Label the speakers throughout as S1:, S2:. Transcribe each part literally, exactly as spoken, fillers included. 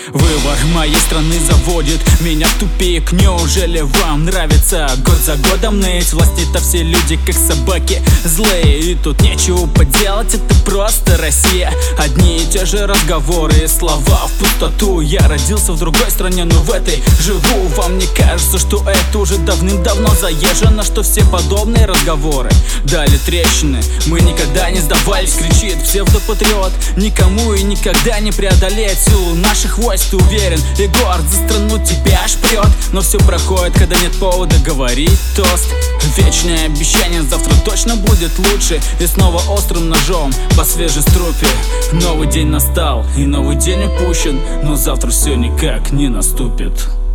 S1: Выбор моей страны заводит меня в тупик. Неужели вам нравится год за годом ныть? Власти-то все люди как собаки злые, и тут нечего поделать, это просто Россия. Одни и те же разговоры и слова в пустоту. Я родился в другой стране, но в этой живу. Вам не кажется, что это уже давным-давно заезжено, что все подобные разговоры дали трещины? Мы никогда не сдавались, кричит псевдопатриот. Никому и никогда не преодолеть силу наших войск. Ты уверен и горд за страну, тебя аж прет. Но все проходит, когда нет повода говорить тост. Вечное обещание, завтра точно будет лучше. И снова острым ножом по свежей струпе. Новый день настал и новый день упущен, но завтра все никак не наступит.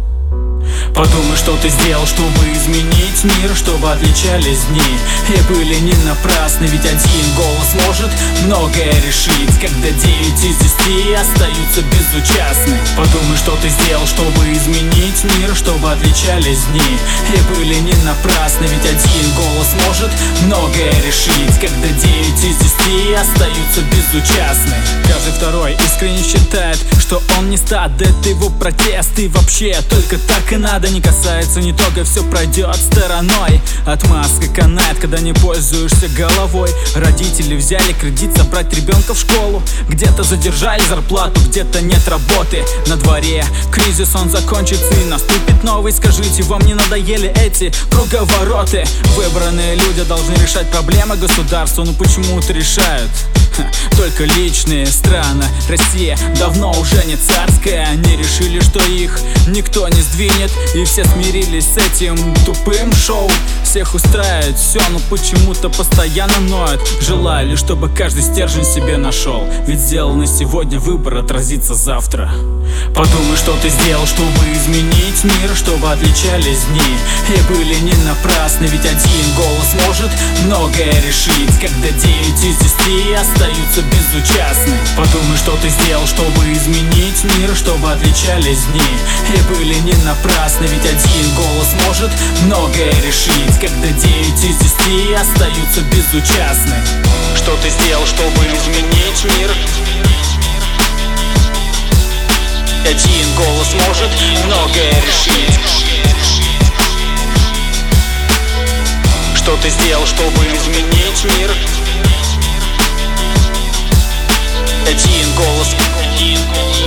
S1: Подумай, что ты сделал, чтобы изменить мир, чтобы отличались дни и были не напрасны. Ведь один голос может многое решить, когда девять из десяти остаются безучастны. Подумай, что ты сделал, чтобы изменить мир, чтобы отличались дни и были не напрасны. Ведь один голос может многое решить, когда девять из десяти остаются безучастны. Каждый второй искренне считает, что он не стад, это его протест. И вообще только так и надо. Не касается не только, все пройдет стороной. Отмазка канает, когда не пользуешься головой. Родители взяли кредит забрать ребенка в школу. Где-то задержали зарплату, где-то нет работы. На дворе кризис, он закончится и наступит новый. Скажите, вам не надоели эти круговороты? Выбранные люди должны решать проблемы государства, но почему-то решают только личные страны. Россия давно уже не царская. Они решили, что их никто не сдвинет, и все смирились с этим тупым шоу. Всех устраивает все, но почему-то постоянно ноют. Желали, чтобы каждый стержень себе нашел, ведь сделанный сегодня выбор отразится завтра. Подумай, что ты сделал, чтобы изменить мир, чтобы отличались дни и были не напрасны. Ведь один голос может многое решить, когда девять из десяти остаются безучастны. Подумай, что ты сделал, чтобы изменить мир, чтобы отличались дни и были не напрасны. Ведь один голос может многое решить, когда девять из десяти остаются безучастны. Что ты сделал, чтобы изменить мир? Один голос может многое решить. Что ты сделал, чтобы изменить мир? Один голос.